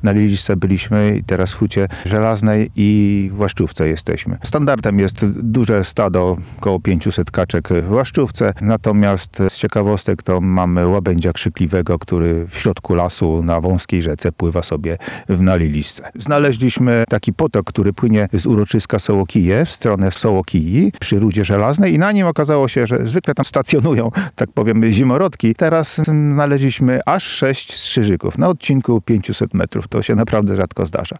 Na Liliczce byliśmy i teraz w Hucie Żelaznej i w Łaszczówce jesteśmy. Standardem jest duże stado, około 500 kaczek w Łaszczówce, natomiast z ciekawostek to mamy łabędzia krzykliwego, który w środku lasu na wąskiej rzece pływa sobie na Liliczce. Znaleźliśmy taki potok, który płynie z uroczyska Sołokije w stronę Sołokiji przy Rudzie Żelaznej i na nim okazało się, że zwykle tam stacjonują, tak powiem, zimorodki. Teraz znaleźliśmy aż 6 strzyżyków na odcinku 500 metrów. To się naprawdę rzadko zdarza.